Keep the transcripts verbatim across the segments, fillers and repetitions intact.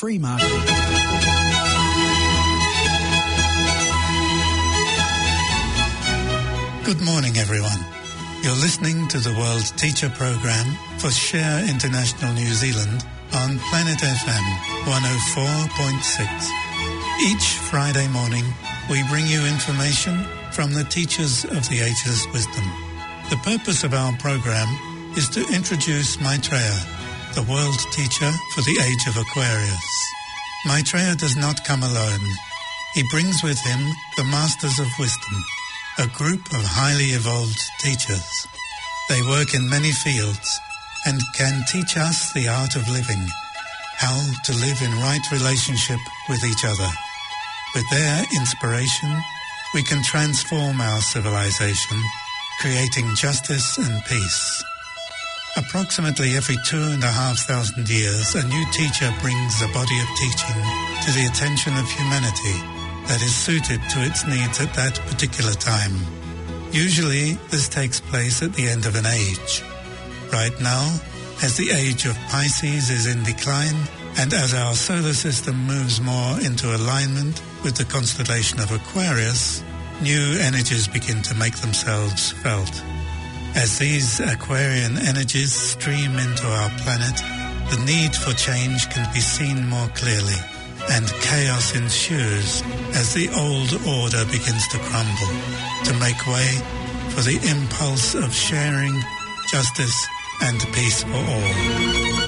free marketing. Good morning, everyone. You're listening to the World Teacher Programme for Share International New Zealand on Planet F M one oh four point six. Each Friday morning, we bring you information from the teachers of the Ageless Wisdom. The purpose of our program is to introduce Maitreya, the world teacher for the age of Aquarius. Maitreya does not come alone. He brings with him the Masters of Wisdom, a group of highly evolved teachers. They work in many fields and can teach us the art of living, how to live in right relationship with each other. With their inspiration, we can transform our civilization, creating justice and peace. Approximately every two and a half thousand years, a new teacher brings a body of teaching to the attention of humanity that is suited to its needs at that particular time. Usually, this takes place at the end of an age. Right now, as the age of Pisces is in decline, and as our solar system moves more into alignment with the constellation of Aquarius, new energies begin to make themselves felt. As these Aquarian energies stream into our planet, the need for change can be seen more clearly, and chaos ensues as the old order begins to crumble, to make way for the impulse of sharing, justice, and peace for all.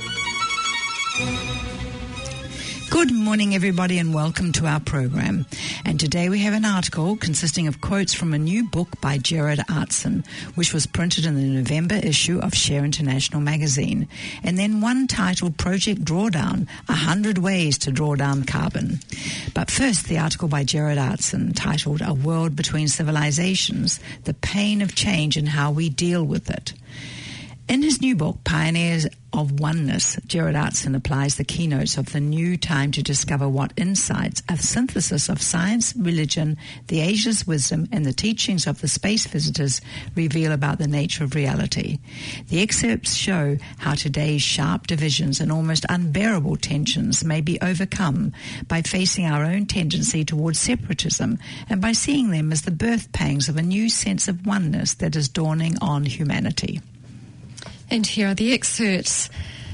Good morning, everybody, and welcome to our program. And today we have an article consisting of quotes from a new book by Gerard Artson, which was printed in the November issue of Share International magazine, and then one titled Project Drawdown, one hundred Ways to Draw Down Carbon. But first, the article by Gerard Artson titled A World Between Civilizations, The Pain of Change and How We Deal with It. In his new book, Pioneers of Oneness, Gerard Artson applies the keynotes of the new time to discover what insights, a synthesis of science, religion, the ageless wisdom, and the teachings of the space visitors reveal about the nature of reality. The excerpts show how today's sharp divisions and almost unbearable tensions may be overcome by facing our own tendency towards separatism and by seeing them as the birth pangs of a new sense of oneness that is dawning on humanity. And here are the excerpts.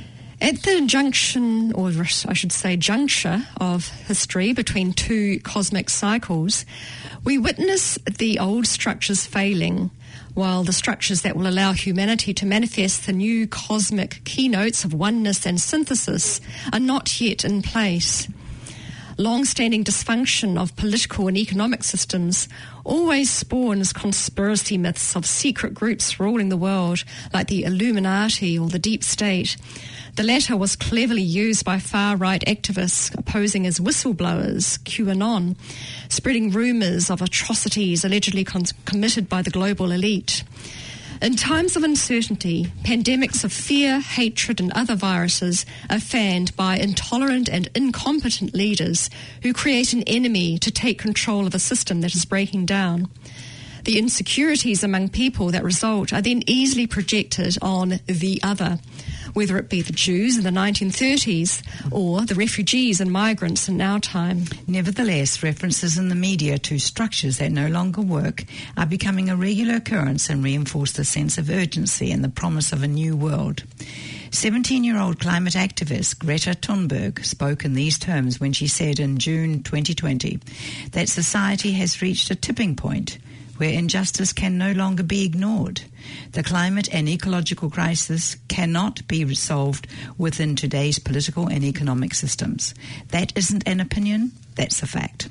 At the junction, or I should say juncture, of history between two cosmic cycles, we witness the old structures failing, while the structures that will allow humanity to manifest the new cosmic keynotes of oneness and synthesis are not yet in place. Long-standing dysfunction of political and economic systems always spawns conspiracy myths of secret groups ruling the world, like the Illuminati or the Deep State. The latter was cleverly used by far-right activists posing as whistleblowers, QAnon, spreading rumours of atrocities allegedly con- committed by the global elite. In times of uncertainty, pandemics of fear, hatred and other viruses are fanned by intolerant and incompetent leaders who create an enemy to take control of a system that is breaking down. The insecurities among people that result are then easily projected on the other, whether it be the Jews in the nineteen thirties or the refugees and migrants in our time. Nevertheless, references in the media to structures that no longer work are becoming a regular occurrence and reinforce the sense of urgency and the promise of a new world. seventeen-year-old climate activist Greta Thunberg spoke in these terms when she said in June twenty twenty that society has reached a tipping point where injustice can no longer be ignored. The climate and ecological crisis cannot be resolved within today's political and economic systems. That isn't an opinion, that's a fact.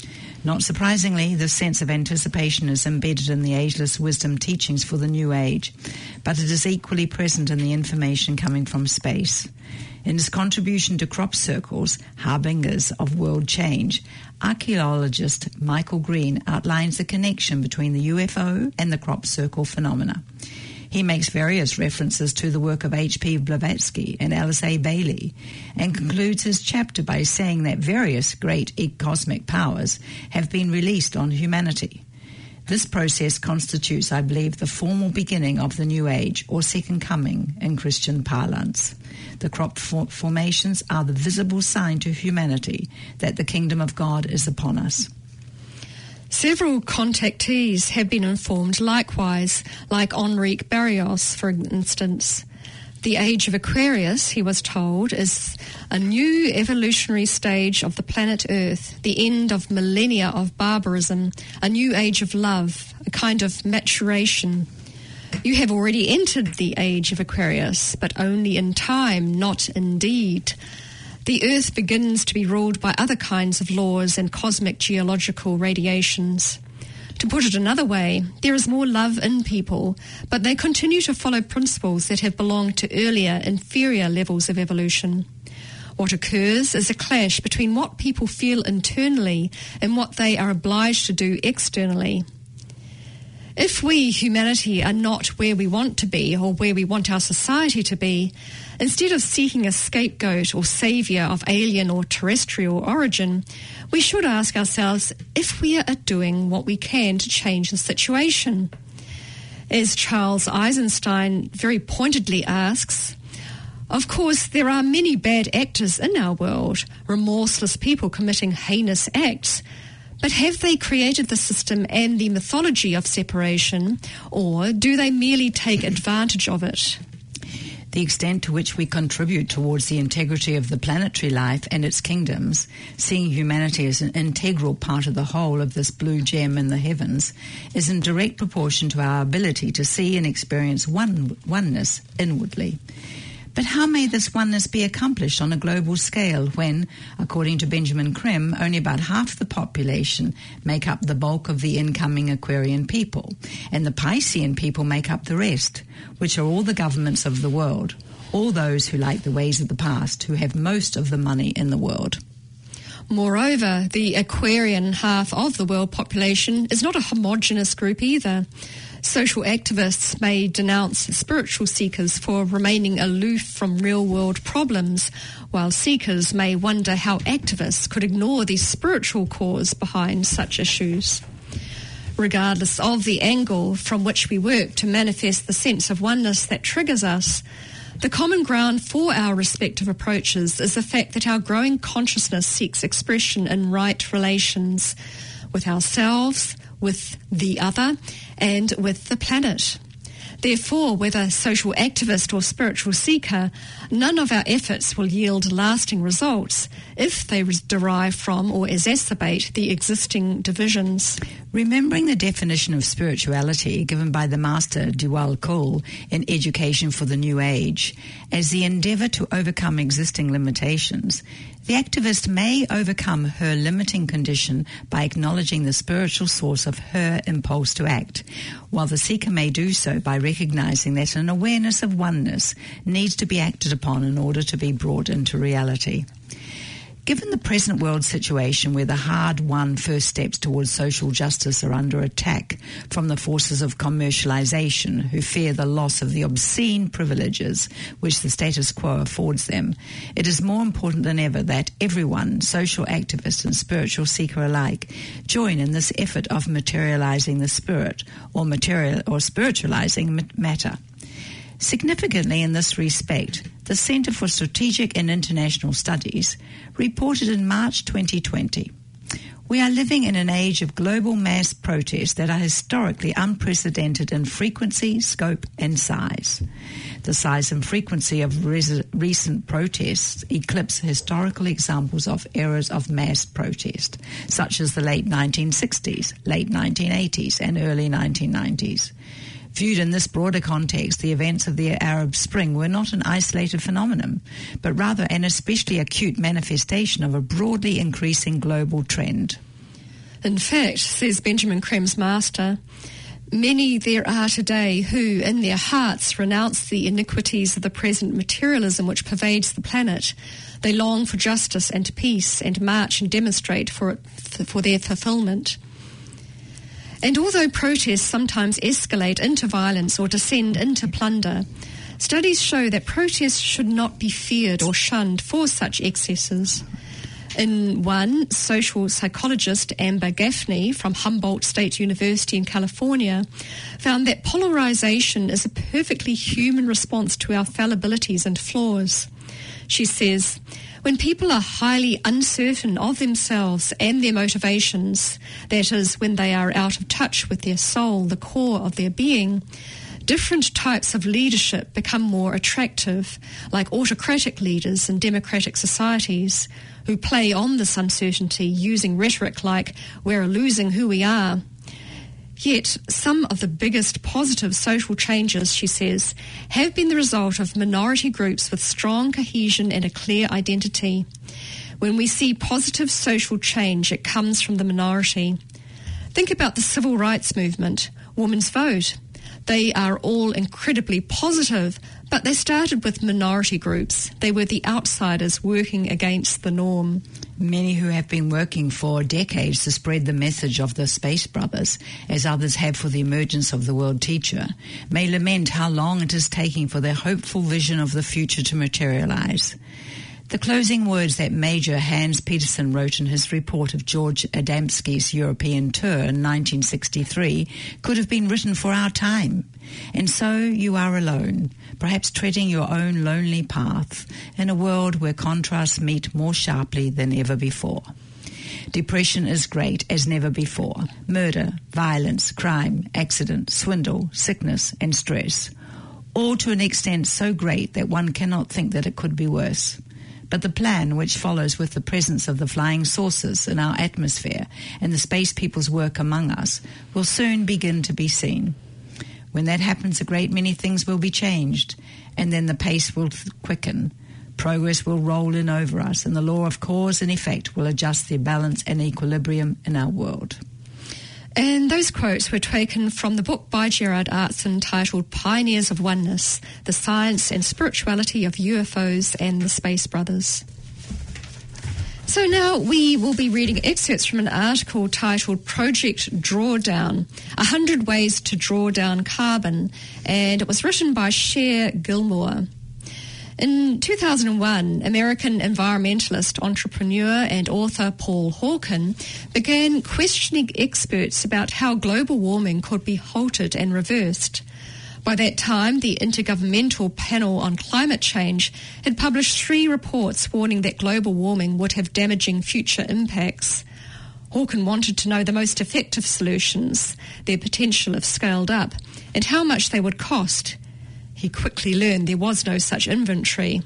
Not surprisingly, this sense of anticipation is embedded in the ageless wisdom teachings for the new age, but it is equally present in the information coming from space. In his contribution to Crop Circles, Harbingers of World Change, archaeologist Michael Green outlines the connection between the U F O and the crop circle phenomena. He makes various references to the work of H P Blavatsky and Alice A. Bailey, and concludes his chapter by saying that various great cosmic powers have been released on humanity. This process constitutes, I believe, the formal beginning of the New Age, or Second Coming in Christian parlance. The crop for- formations are the visible sign to humanity that the kingdom of God is upon us. Several contactees have been informed likewise, like Enrique Barrios, for instance. The age of Aquarius, he was told, is a new evolutionary stage of the planet Earth, the end of millennia of barbarism, a new age of love, a kind of maturation. You have already entered the age of Aquarius, but only in time, not in deed. The Earth begins to be ruled by other kinds of laws and cosmic geological radiations. To put it another way, there is more love in people, but they continue to follow principles that have belonged to earlier, inferior levels of evolution. What occurs is a clash between what people feel internally and what they are obliged to do externally. If we, humanity, are not where we want to be or where we want our society to be, instead of seeking a scapegoat or saviour of alien or terrestrial origin, we should ask ourselves if we are doing what we can to change the situation. As Charles Eisenstein very pointedly asks, of course, there are many bad actors in our world, remorseless people committing heinous acts, but have they created the system and the mythology of separation, or do they merely take advantage of it? The extent to which we contribute towards the integrity of the planetary life and its kingdoms, seeing humanity as an integral part of the whole of this blue gem in the heavens, is in direct proportion to our ability to see and experience one, oneness inwardly. But how may this oneness be accomplished on a global scale when, according to Benjamin Creme, only about half the population make up the bulk of the incoming Aquarian people, and the Piscean people make up the rest, which are all the governments of the world, all those who like the ways of the past, who have most of the money in the world. Moreover, the Aquarian half of the world population is not a homogenous group either. Social activists may denounce spiritual seekers for remaining aloof from real-world problems, while seekers may wonder how activists could ignore the spiritual cause behind such issues. Regardless of the angle from which we work to manifest the sense of oneness that triggers us, the common ground for our respective approaches is the fact that our growing consciousness seeks expression in right relations with ourselves, with the other, and with the planet. Therefore, whether social activist or spiritual seeker, none of our efforts will yield lasting results if they derive from or exacerbate the existing divisions. Remembering the definition of spirituality given by the master Dewal Cole in Education for the New Age as the endeavour to overcome existing limitations, the activist may overcome her limiting condition by acknowledging the spiritual source of her impulse to act, while the seeker may do so by recognizing that an awareness of oneness needs to be acted upon in order to be brought into reality. Given the present world situation where the hard-won first steps towards social justice are under attack from the forces of commercialization who fear the loss of the obscene privileges which the status quo affords them, it is more important than ever that everyone, social activist and spiritual seeker alike, join in this effort of materializing the spirit or material or spiritualizing matter. Significantly in this respect, the Centre for Strategic and International Studies reported in March twenty twenty, "We are living in an age of global mass protests that are historically unprecedented in frequency, scope and size. The size and frequency of res- recent protests eclipse historical examples of eras of mass protest, such as the late nineteen sixties, late nineteen eighties and early nineteen nineties. Viewed in this broader context, the events of the Arab Spring were not an isolated phenomenon, but rather an especially acute manifestation of a broadly increasing global trend." In fact, says Benjamin Creme's master, many there are today who, in their hearts, renounce the iniquities of the present materialism which pervades the planet. They long for justice and peace and march and demonstrate for it, for their fulfillment. And although protests sometimes escalate into violence or descend into plunder, studies show that protests should not be feared or shunned for such excesses. In one, social psychologist Amber Gaffney from Humboldt State University in California found that polarization is a perfectly human response to our fallibilities and flaws. She says, when people are highly uncertain of themselves and their motivations, that is, when they are out of touch with their soul, the core of their being, different types of leadership become more attractive, like autocratic leaders in democratic societies who play on this uncertainty using rhetoric like, we're losing who we are. Yet some of the biggest positive social changes, she says, have been the result of minority groups with strong cohesion and a clear identity. When we see positive social change, it comes from the minority. Think about the civil rights movement, women's vote. They are all incredibly positive, but they started with minority groups. They were the outsiders working against the norm. Many who have been working for decades to spread the message of the Space Brothers, as others have for the emergence of the world teacher, may lament how long it is taking for their hopeful vision of the future to materialize. The closing words that Major Hans Peterson wrote in his report of George Adamski's European tour in nineteen sixty-three could have been written for our time. And so you are alone, perhaps treading your own lonely path in a world where contrasts meet more sharply than ever before. Depression is great as never before. Murder, violence, crime, accident, swindle, sickness and stress. All to an extent so great that one cannot think that it could be worse. But the plan which follows with the presence of the flying saucers in our atmosphere and the space people's work among us will soon begin to be seen. When that happens, a great many things will be changed, and then the pace will quicken. Progress will roll in over us, and the law of cause and effect will adjust the balance and equilibrium in our world. And those quotes were taken from the book by Gerard Artson titled Pioneers of Oneness, The Science and Spirituality of U F Os and the Space Brothers. So now we will be reading excerpts from an article titled Project Drawdown, one hundred Ways to Draw Down Carbon, and it was written by Cher Gilmore. In two thousand one, American environmentalist, entrepreneur and author Paul Hawken began questioning experts about how global warming could be halted and reversed. By that time, the Intergovernmental Panel on Climate Change had published three reports warning that global warming would have damaging future impacts. Hawken wanted to know the most effective solutions, their potential if scaled up, and how much they would cost. He quickly learned there was no such inventory.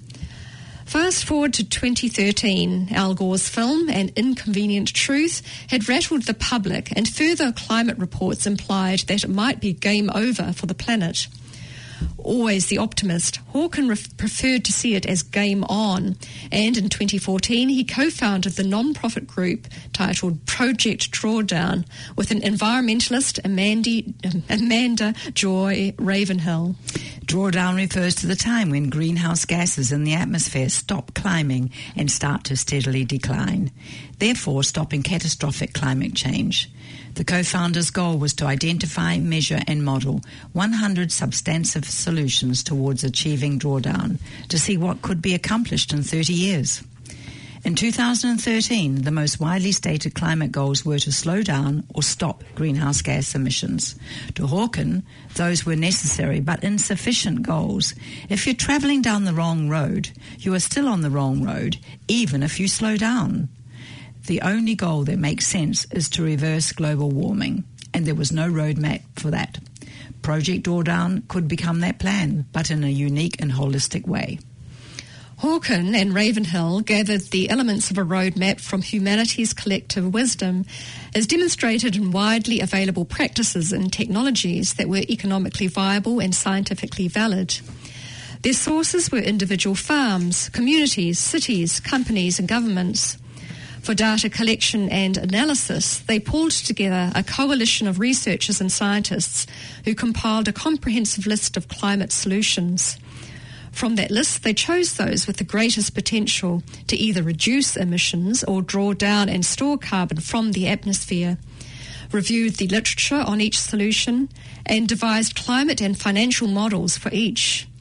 Fast forward to twenty thirteen, Al Gore's film, An Inconvenient Truth, had rattled the public, and further climate reports implied that it might be game over for the planet. Always the optimist, Hawken ref- preferred to see it as game on, and in twenty fourteen he co-founded the non-profit group titled Project Drawdown with an environmentalist, Amanda, Amanda Joy Ravenhill. Drawdown refers to the time when greenhouse gases in the atmosphere stop climbing and start to steadily decline, therefore stopping catastrophic climate change. The co-founder's goal was to identify, measure and model one hundred substantive solutions towards achieving drawdown to see what could be accomplished in thirty years. In two thousand thirteen, the most widely stated climate goals were to slow down or stop greenhouse gas emissions. To Hawken, those were necessary but insufficient goals. If you're travelling down the wrong road, you are still on the wrong road, even if you slow down. The only goal that makes sense is to reverse global warming, and there was no roadmap for that. Project Drawdown could become that plan, but in a unique and holistic way. Hawken and Ravenhill gathered the elements of a roadmap from humanity's collective wisdom, as demonstrated in widely available practices and technologies that were economically viable and scientifically valid. Their sources were individual farms, communities, cities, companies and governments. For data collection and analysis, they pulled together a coalition of researchers and scientists who compiled a comprehensive list of climate solutions. From that list, they chose those with the greatest potential to either reduce emissions or draw down and store carbon from the atmosphere, reviewed the literature on each solution, and devised climate and financial models for each.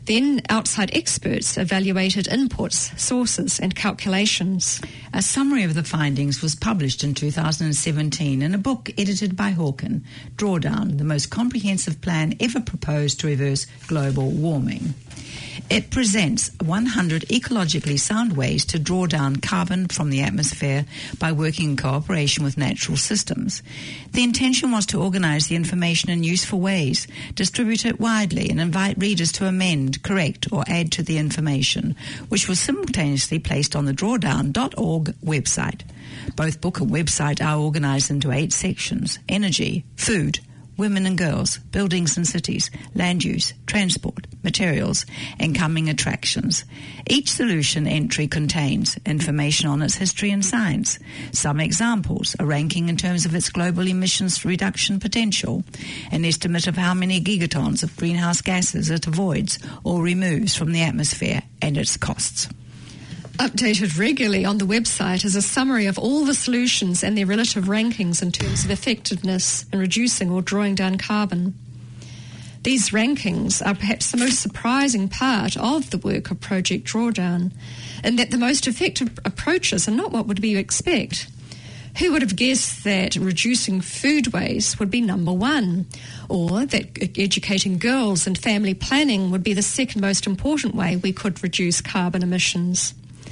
Then outside experts evaluated inputs, sources and calculations. A summary of the findings was published in two thousand seventeen in a book edited by Hawken, Drawdown, the most comprehensive plan ever proposed to reverse global warming. It presents one hundred ecologically sound ways to draw down carbon from the atmosphere by working in cooperation with natural systems. The intention was to organise the information in useful ways, distribute it widely, and invite readers to amend, correct, or add to the information, which was simultaneously placed on the drawdown dot org website. Both book and website are organised into eight sections: energy, food, women and girls, buildings and cities, land use, transport, materials, and coming attractions. Each solution entry contains information on its history and science, some examples, a ranking in terms of its global emissions reduction potential, an estimate of how many gigatons of greenhouse gases it avoids or removes from the atmosphere, and its costs. Updated regularly on the website is a summary of all the solutions and their relative rankings in terms of effectiveness in reducing or drawing down carbon. These rankings are perhaps the most surprising part of the work of Project Drawdown, in that the most effective approaches are not what would we expect. Who would have guessed that reducing food waste would be number one, or that educating girls and family planning would be the second most important way we could reduce carbon emissions?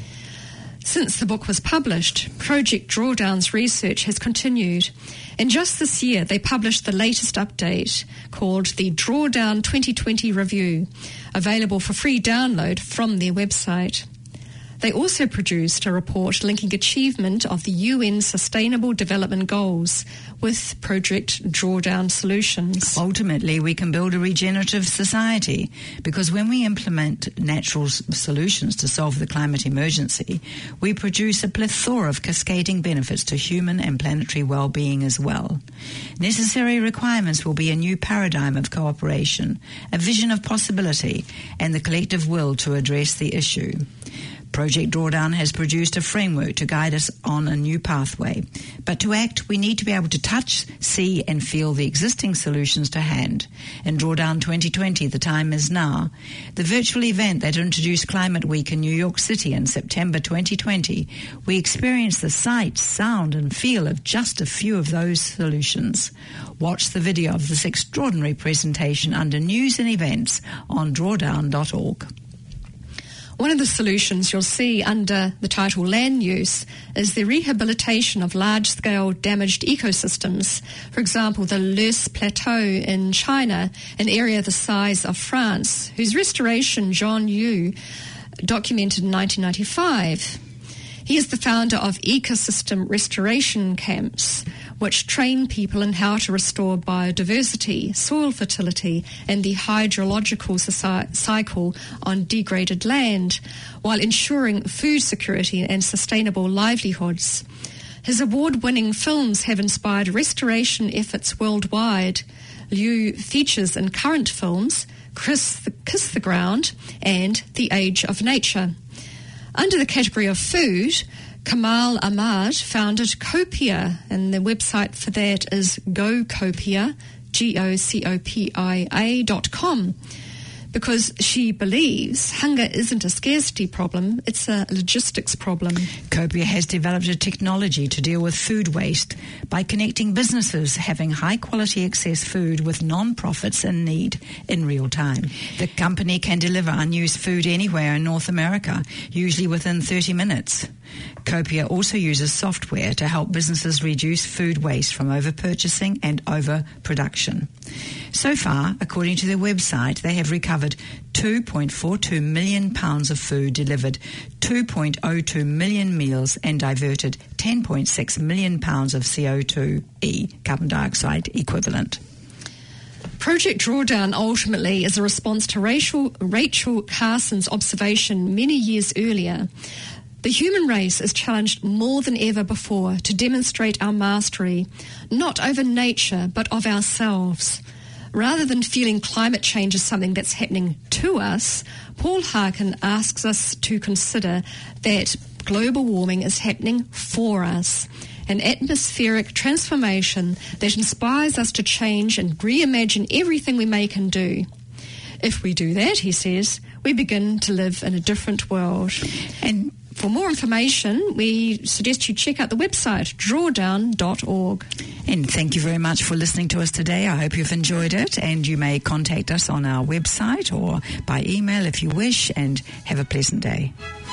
Since the book was published, Project Drawdown's research has continued, and just this year they published the latest update called the Drawdown twenty twenty Review, available for free download from their website. They also produced a report linking achievement of the U N Sustainable Development Goals with Project Drawdown solutions. Ultimately, we can build a regenerative society, because when we implement natural s- solutions to solve the climate emergency, we produce a plethora of cascading benefits to human and planetary well-being as well. Necessary requirements will be a new paradigm of cooperation, a vision of possibility, and the collective will to address the issue. Project Drawdown has produced a framework to guide us on a new pathway. But to act, we need to be able to touch, see and feel the existing solutions to hand. In Drawdown twenty twenty, the time is now. The virtual event that introduced Climate Week in New York City in September twenty twenty, we experienced the sight, sound and feel of just a few of those solutions. Watch the video of this extraordinary presentation under News and Events on drawdown dot org. One of the solutions you'll see under the title Land Use is the rehabilitation of large-scale damaged ecosystems. For example, the Leuze Plateau in China, an area the size of France, whose restoration John Yu documented in nineteen ninety-five. He is the founder of Ecosystem Restoration Camps, which train people in how to restore biodiversity, soil fertility, and the hydrological soci- cycle on degraded land, while ensuring food security and sustainable livelihoods. His award-winning films have inspired restoration efforts worldwide. Liu features in current films Kiss the, Kiss the Ground and The Age of Nature. Under the category of food, Kamal Ahmad founded Copia, and the website for that is GoCopia, G O C O P I A dot com, because she believes hunger isn't a scarcity problem, it's a logistics problem. Copia has developed a technology to deal with food waste by connecting businesses having high-quality excess food with non-profits in need in real time. The company can deliver unused food anywhere in North America, usually within thirty minutes. Copia also uses software to help businesses reduce food waste from over-purchasing and over-production. So far, according to their website, they have recovered two point four two million pounds of food, delivered two point zero two million meals and diverted ten point six million pounds of C O two E, carbon dioxide equivalent. Project Drawdown ultimately is a response to Rachel, Rachel Carson's observation many years earlier. The human race is challenged more than ever before to demonstrate our mastery, not over nature, but of ourselves. Rather than feeling climate change as something that's happening to us, Paul Harkin asks us to consider that global warming is happening for us, an atmospheric transformation that inspires us to change and reimagine everything we make and do. if we do that, he says, we begin to live in a different world. And for more information, we suggest you check out the website, drawdown dot org. And thank you very much for listening to us today. I hope you've enjoyed it, and you may contact us on our website or by email if you wish, and have a pleasant day.